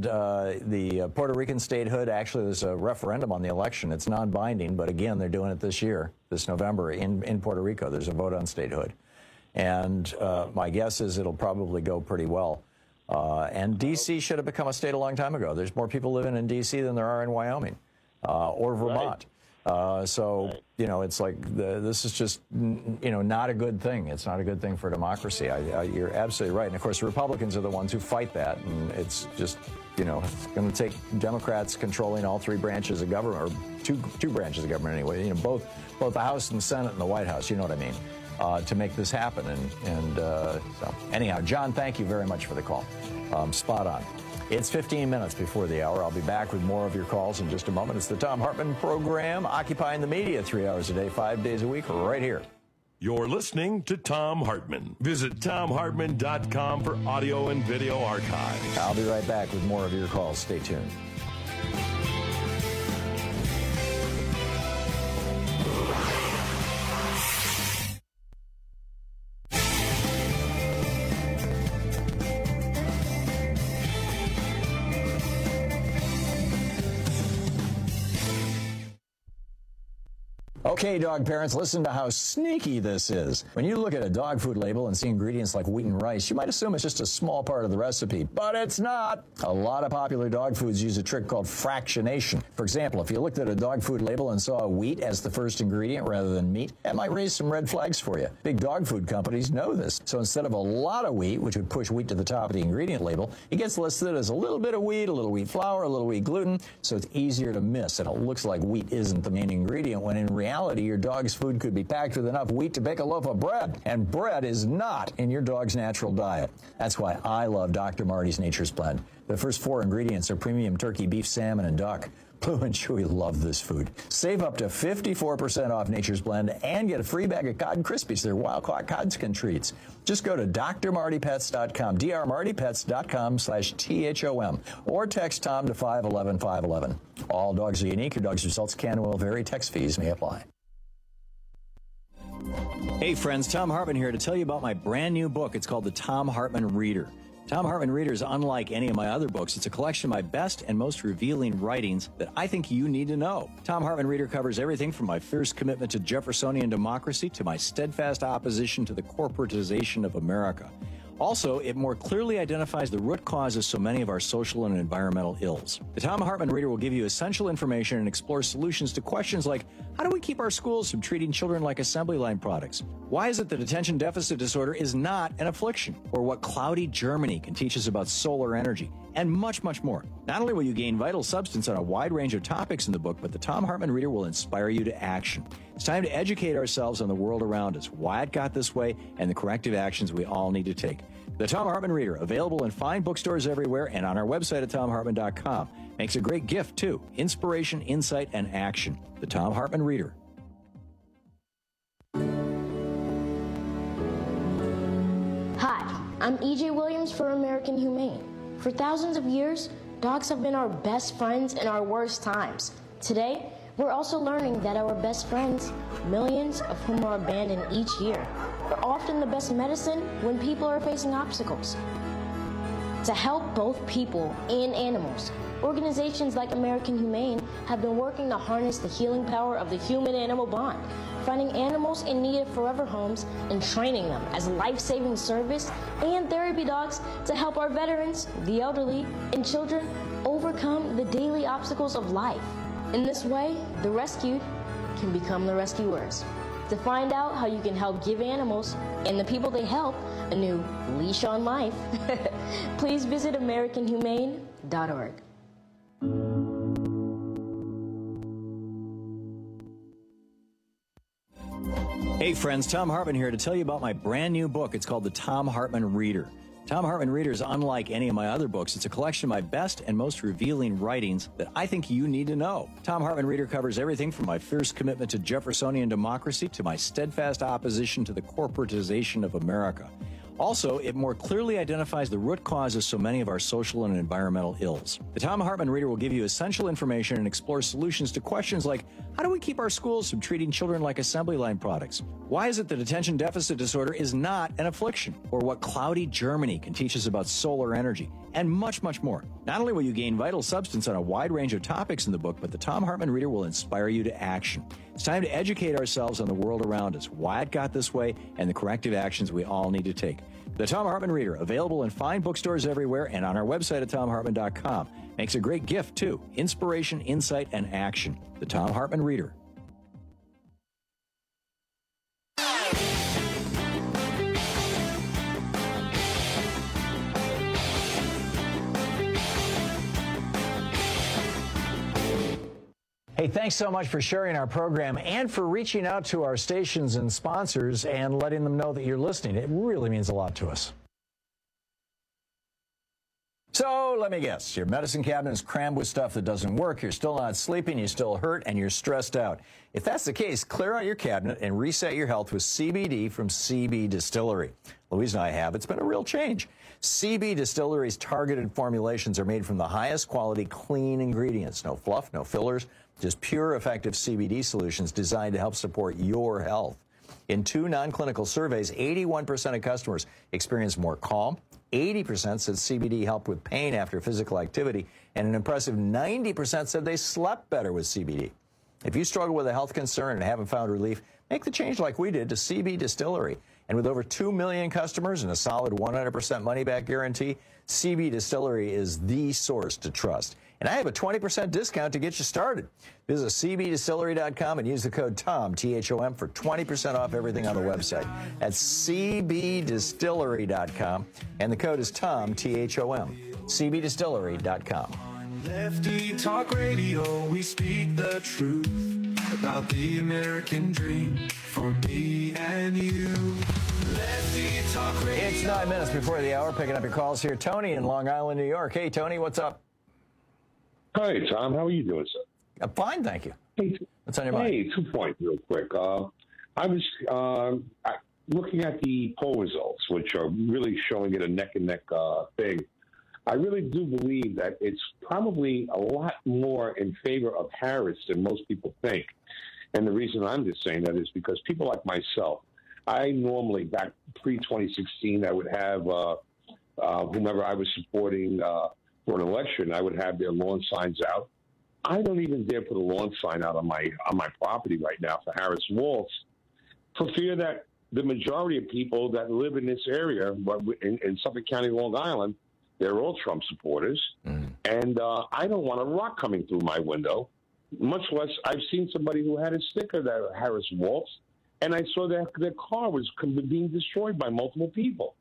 the Puerto Rican statehood, actually, there's a referendum on the election. It's non-binding, but again, they're doing it this year, this November, in Puerto Rico. There's a vote on statehood. And my guess is it'll probably go pretty well. And D.C. should have become a state a long time ago. There's more people living in D.C. than there are in Wyoming or Vermont. Right. You know, it's like this is just, you know, not a good thing. It's not a good thing for democracy. You're absolutely right. And, of course, the Republicans are the ones who fight that. And it's just, you know, it's going to take Democrats controlling all three branches of government, or two branches of government anyway, you know, both the House and the Senate and the White House, you know what I mean, to make this happen. So anyhow, John, thank you very much for the call. Spot on. It's 15 minutes before the hour. I'll be back with more of your calls in just a moment. It's the Thom Hartmann program, occupying the media 3 hours a day, 5 days a week, right here. You're listening to Thom Hartmann. Visit ThomHartmann.com for audio and video archives. I'll be right back with more of your calls. Stay tuned. Okay, dog parents, listen to how sneaky this is. When you look at a dog food label and see ingredients like wheat and rice, you might assume it's just a small part of the recipe, but it's not. A lot of popular dog foods use a trick called fractionation. For example, if you looked at a dog food label and saw wheat as the first ingredient rather than meat, that might raise some red flags for you. Big dog food companies know this. So instead of a lot of wheat, which would push wheat to the top of the ingredient label, it gets listed as a little bit of wheat, a little wheat flour, a little wheat gluten, so it's easier to miss, and it looks like wheat isn't the main ingredient, when in reality, your dog's food could be packed with enough wheat to bake a loaf of bread, and bread is not in your dog's natural diet. That's why I love Dr. Marty's Nature's Blend. The first 4 ingredients are premium turkey, beef, salmon, and duck. Blue and Chewy love this food. Save up to 54% off Nature's Blend and get a free bag of Cod Krispies. They're wild-caught Codskin treats. Just go to drmartypets.com, drmartypets.com/THOM, or text Tom to 511-511. All dogs are unique. Your dog's results can and will vary. Text fees may apply. Hey friends, Thom Hartmann here to tell you about my brand new book. It's called The Thom Hartmann Reader. Thom Hartmann Reader is unlike any of my other books. It's a collection of my best and most revealing writings that I think you need to know. Thom Hartmann Reader covers everything from my fierce commitment to Jeffersonian democracy to my steadfast opposition to the corporatization of America. Also, it more clearly identifies the root cause of so many of our social and environmental ills. The Thom Hartmann Reader will give you essential information and explore solutions to questions like, how do we keep our schools from treating children like assembly line products? Why is it that attention deficit disorder is not an affliction? Or what cloudy Germany can teach us about solar energy? And much, much more. Not only will you gain vital substance on a wide range of topics in the book, but the Thom Hartmann Reader will inspire you to action. It's time to educate ourselves on the world around us, why it got this way, and the corrective actions we all need to take. The Thom Hartmann Reader, available in fine bookstores everywhere and on our website at ThomHartmann.com. Makes a great gift, too. Inspiration, insight, and action. The Thom Hartmann Reader. Hi, I'm E.J. Williams for American Humane. For thousands of years, dogs have been our best friends in our worst times. Today, we're also learning that our best friends, millions of whom are abandoned each year, are often the best medicine when people are facing obstacles. To help both people and animals, organizations like American Humane have been working to harness the healing power of the human-animal bond, finding animals in need of forever homes and training them as life-saving service and therapy dogs to help our veterans, the elderly, and children overcome the daily obstacles of life. In this way, the rescued can become the rescuers. To find out how you can help give animals and the people they help a new leash on life, please visit AmericanHumane.org. Hey friends, Thom Hartmann here to tell you about my brand new book. It's called The Thom Hartmann Reader. Thom Hartmann Reader is unlike any of my other books. It's a collection of my best and most revealing writings that I think you need to know. Thom Hartmann Reader covers everything from my fierce commitment to Jeffersonian democracy to my steadfast opposition to the corporatization of America. Also, it more clearly identifies the root cause of so many of our social and environmental ills. The Thom Hartmann Reader will give you essential information and explore solutions to questions like, how do we keep our schools from treating children like assembly line products? Why is it that attention deficit disorder is not an affliction? Or what cloudy Germany can teach us about solar energy? And much, much more. Not only will you gain vital substance on a wide range of topics in the book, but the Thom Hartmann Reader will inspire you to action. It's time to educate ourselves on the world around us, why it got this way, and the corrective actions we all need to take. The Thom Hartmann Reader, available in fine bookstores everywhere and on our website at thomhartmann.com. Makes a great gift, too. Inspiration, insight, and action. The Thom Hartmann Reader. Hey, thanks so much for sharing our program and for reaching out to our stations and sponsors and letting them know that you're listening. It really means a lot to us. So let me guess, your medicine cabinet is crammed with stuff that doesn't work, you're still not sleeping, you still hurt, and you're stressed out. If that's the case, clear out your cabinet and reset your health with CBD from CB Distillery. Louise and I have. It's been a real change. CB Distillery's targeted formulations are made from the highest quality, clean ingredients. No fluff, no fillers, just pure, effective CBD solutions designed to help support your health. In 2 non-clinical surveys, 81% of customers experienced more calm, 80% said CBD helped with pain after physical activity, and an impressive 90% said they slept better with CBD. If you struggle with a health concern and haven't found relief, make the change like we did to CB Distillery. And with over 2 million customers and a solid 100% money-back guarantee, CB Distillery is the source to trust. And I have a 20% discount to get you started. Visit cbdistillery.com and use the code TOM, T-H-O-M, for 20% off everything on the website. That's cbdistillery.com, and the code is TOM, T-H-O-M, cbdistillery.com. Lefty Talk Radio, we speak the truth about the American dream for me and you. Lefty Talk Radio. It's 9 minutes before the hour. Picking up your calls here. Tony in Long Island, New York. Hey, Tony, what's up? Hi, Tom. How are you doing, sir? I'm fine, thank you. Hey, what's on your mind? Hey, 2 points real quick. I was looking at the poll results, which are really showing it a neck-and-neck thing. I really do believe that it's probably a lot more in favor of Harris than most people think. And the reason I'm just saying that is because people like myself, I normally, back pre-2016, I would have whomever I was supporting for an election, I would have their lawn signs out. I don't even dare put a lawn sign out on my property right now for Harris Waltz, for fear that the majority of people that live in this area, in Suffolk County, Long Island, they're all Trump supporters. And I don't want a rock coming through my window, much less I've seen somebody who had a sticker that Harris Waltz, and I saw that their car was being destroyed by multiple people.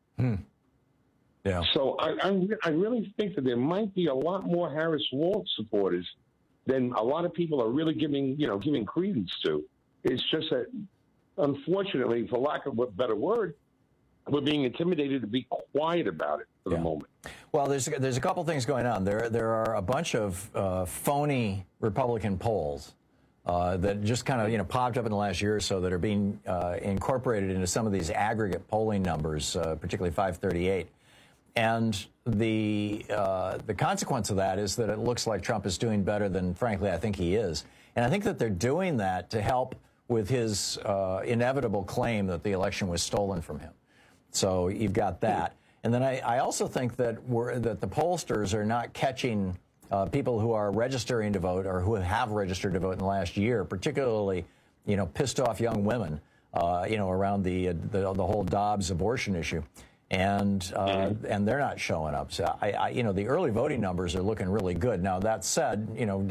Yeah. So I really think that there might be a lot more Harris Waltz supporters than a lot of people are really giving credence to. It's just that, unfortunately, for lack of a better word, we're being intimidated to be quiet about it for the moment. Well, there's a couple things going on. There are a bunch of phony Republican polls that just kind of popped up in the last year or so that are being incorporated into some of these aggregate polling numbers, particularly 538. And the consequence of that is that it looks like Trump is doing better than, frankly, I think he is. And I think that they're doing that to help with his inevitable claim that the election was stolen from him. So you've got that. And then I also think that the pollsters are not catching people who are registering to vote or who have registered to vote in the last year, particularly, pissed off young women, around the whole Dobbs abortion issue. And they're not showing up. So the early voting numbers are looking really good. Now that said,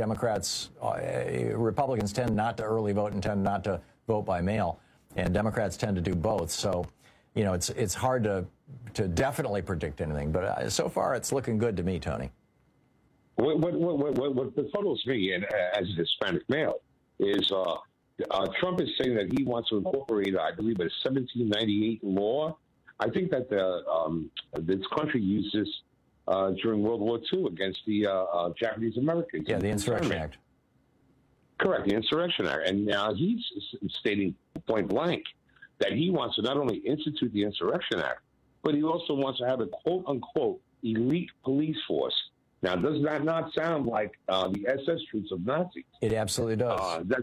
Republicans tend not to early vote and tend not to vote by mail, and Democrats tend to do both. So, it's hard to definitely predict anything. But so far, it's looking good to me, Tony. What befuddles me, and as a Hispanic male, is Trump is saying that he wants to incorporate, I believe, a 1798 law. I think that this country used this during World War II against the Japanese Americans. Yeah, the Insurrection Act. Correct, the Insurrection Act. And now he's stating point blank that he wants to not only institute the Insurrection Act, but he also wants to have a quote-unquote elite police force. Now, does that not sound like the SS troops of Nazis? It absolutely does.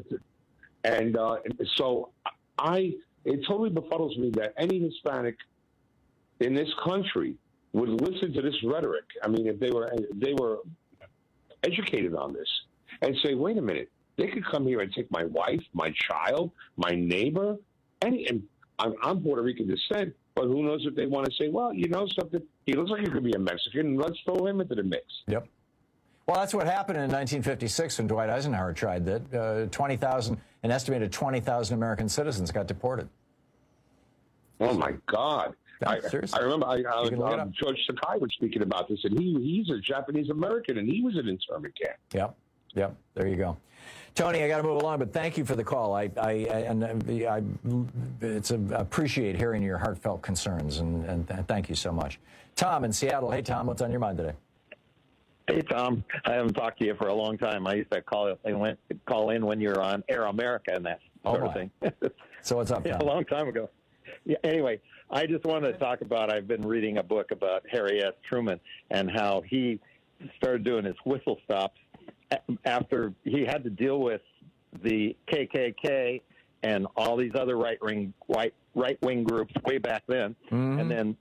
So it totally befuddles me that any Hispanic in this country would listen to this rhetoric. I mean, if they were educated on this and say, wait a minute, they could come here and take my wife, my child, my neighbor, and I'm Puerto Rican descent, But who knows if they want to say, well, you know something, he looks like he could be a Mexican, let's throw him into the mix. Yep. Well, that's what happened in 1956 when Dwight Eisenhower tried that. An estimated 20,000 American citizens got deported. Oh, my God. Seriously. I remember George Sakai was speaking about this, and he's a Japanese American, and he was in an internment camp. Yep. There you go. Tony, I got to move along, but thank you for the call. I appreciate hearing your heartfelt concerns, and thank you so much. Tom in Seattle. Hey, Tom, what's on your mind today? Hey, Tom. I haven't talked to you for a long time. I used to call in when you were on Air America and that sort of thing. So what's up, Tom? Yeah, a long time ago. Yeah, anyway, I just wanted to talk about, I've been reading a book about Harry S. Truman and how he started doing his whistle stops after he had to deal with the KKK and all these other right-wing groups way back then. Mm-hmm.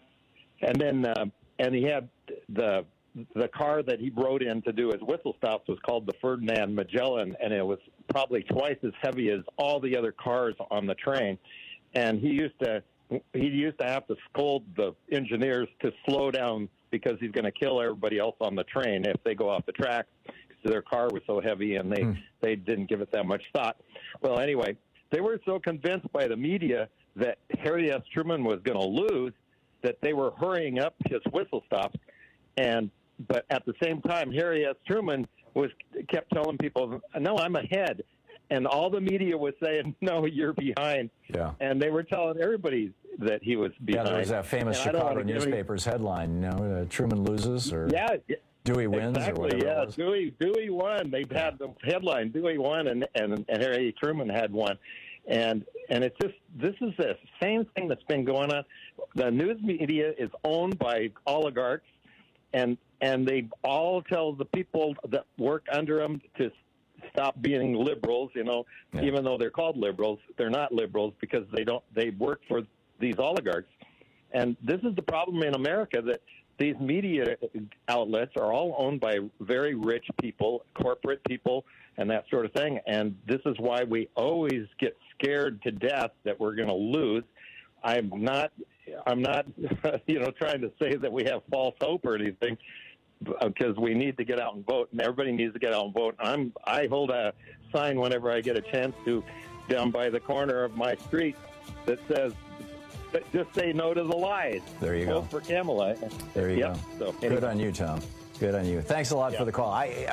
And he had the car that he rode in to do his whistle stops was called the Ferdinand Magellan, and it was probably twice as heavy as all the other cars on the train. And he used to have to scold the engineers to slow down because he's going to kill everybody else on the train if they go off the track. Their car was so heavy, and they didn't give it that much thought. Well, anyway, they were so convinced by the media that Harry S. Truman was going to lose that they were hurrying up his whistle stops. But at the same time, Harry S. Truman kept telling people, "No, I'm ahead," and all the media was saying, "No, you're behind." Yeah. And they were telling everybody that he was behind. Yeah, there was that famous Chicago newspaper's headline, Truman loses, or Dewey wins, exactly, or whatever it was. Dewey won. They had the headline, Dewey won, and Harry Truman had won. And it's just, this is the same thing that's been going on. The news media is owned by oligarchs, and they all tell the people that work under them to stop being liberals, even though they're called liberals. They're not liberals because they work for these oligarchs. And this is the problem in America, that these media outlets are all owned by very rich people, corporate people, and that sort of thing. And this is why we always get scared to death that we're going to lose. I'm not trying to say that we have false hope or anything, because we need to get out and vote, and everybody needs to get out and vote. I hold a sign whenever I get a chance to down by the corner of my street that says, "Just say no to the lies." There you go. Vote for Kamala. There you go. So, Good on you, Tom. Good on you. Thanks a lot for the call.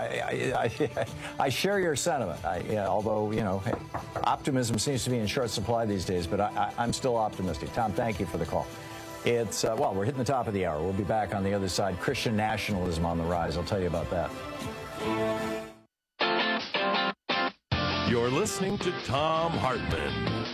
I share your sentiment. Although, hey, optimism seems to be in short supply these days, but I'm still optimistic. Tom, thank you for the call. It's, we're hitting the top of the hour. We'll be back on the other side. Christian nationalism on the rise. I'll tell you about that. You're listening to Thom Hartmann.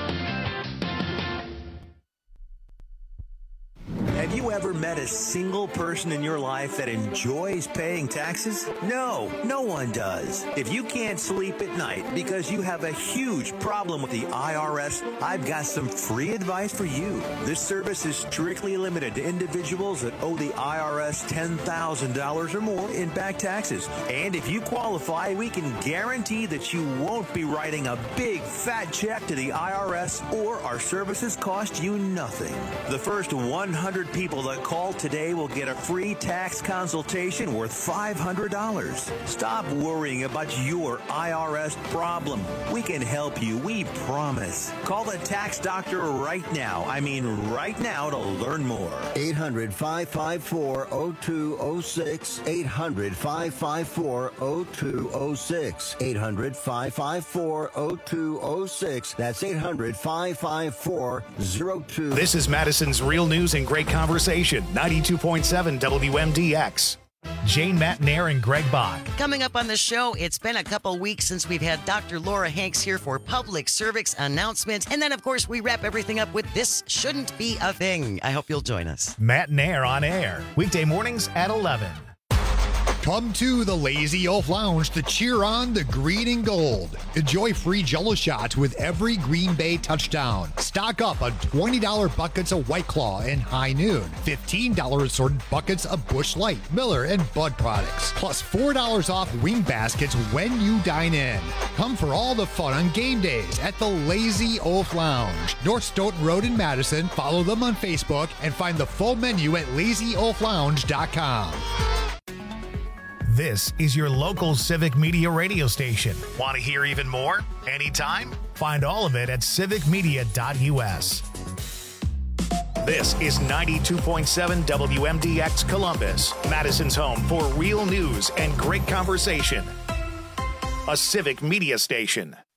Have you ever met a single person in your life that enjoys paying taxes? No, no one does. If you can't sleep at night because you have a huge problem with the IRS, I've got some free advice for you. This service is strictly limited to individuals that owe the IRS $10,000 or more in back taxes. And if you qualify, we can guarantee that you won't be writing a big fat check to the IRS, or our services cost you nothing. The first 100 people that call today will get a free tax consultation worth $500. Stop worrying about your IRS problem. We can help you, we promise. Call the tax doctor right now. I mean right now, to learn more. 800-554-0206. 800-554-0206. 800-554-0206. That's 800-554-0206. This is Madison's Real News and Great Conversation, 92.7 WMDX. Jane Matnair and Greg Bach. Coming up on the show, it's been a couple weeks since we've had Dr. Laura Hanks here for public service announcements. And then, of course, we wrap everything up with This Shouldn't Be a Thing. I hope you'll join us. Matnair on air, weekday mornings at 11. Come to the Lazy Oaf Lounge to cheer on the green and gold. Enjoy free Jell-O shots with every Green Bay touchdown. Stock up on $20 buckets of White Claw and High Noon. $15 assorted buckets of Busch Light, Miller, and Bud products. Plus $4 off wing baskets when you dine in. Come for all the fun on game days at the Lazy Oaf Lounge. North Stoughton Road in Madison. Follow them on Facebook and find the full menu at lazyoaflounge.com. This is your local Civic Media radio station. Want to hear even more? Anytime? Find all of it at civicmedia.us. This is 92.7 WMDX Columbus, Madison's home for real news and great conversation. A Civic Media station.